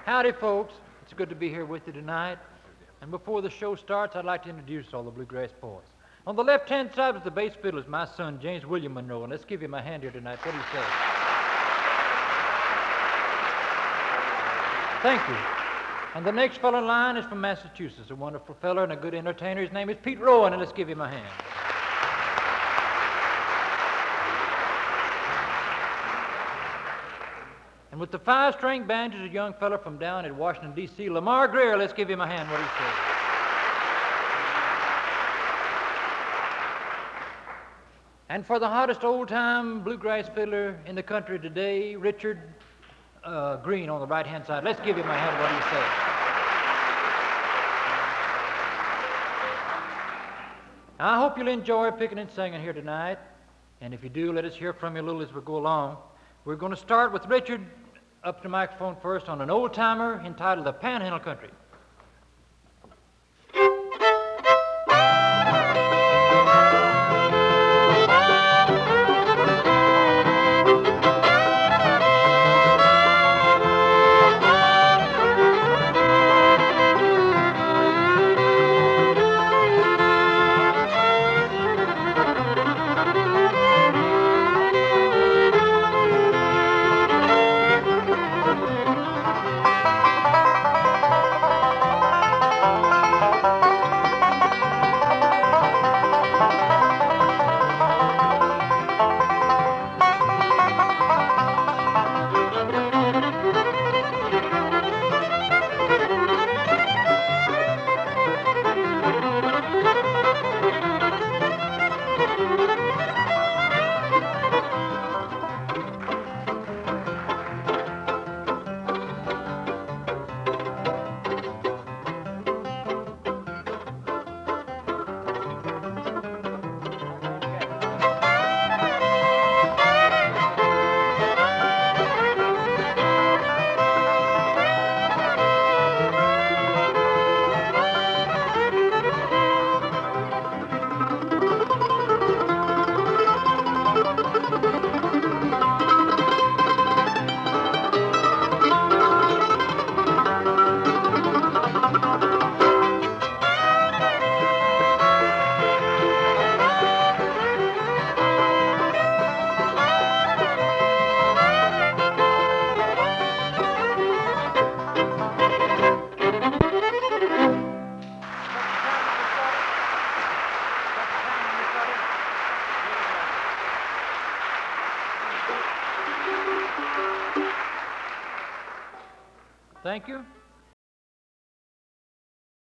Howdy, folks. It's good to be here with you tonight. And before the show starts, I'd like to introduce all the bluegrass boys. On the left-hand side of the bass fiddle is my son, James William Monroe, and let's give him a hand here tonight. What do you say? Thank you. And the next fellow in line is from Massachusetts, a wonderful fellow and a good entertainer. His name is Pete Rowan, and let's give him a hand. And with the five-string band is a young fellow from down at Washington, D.C., Lamar Greer. Let's give him a hand. What do you say? And for the hottest old-time bluegrass fiddler in the country today, Richard Green on the right-hand side. Let's give him a hand. What do you say? I hope you'll enjoy picking and singing here tonight. And if you do, let us hear from you a little as we go along. We're going to start with Richard up to the microphone first on an old-timer entitled The Panhandle Country. Thank you.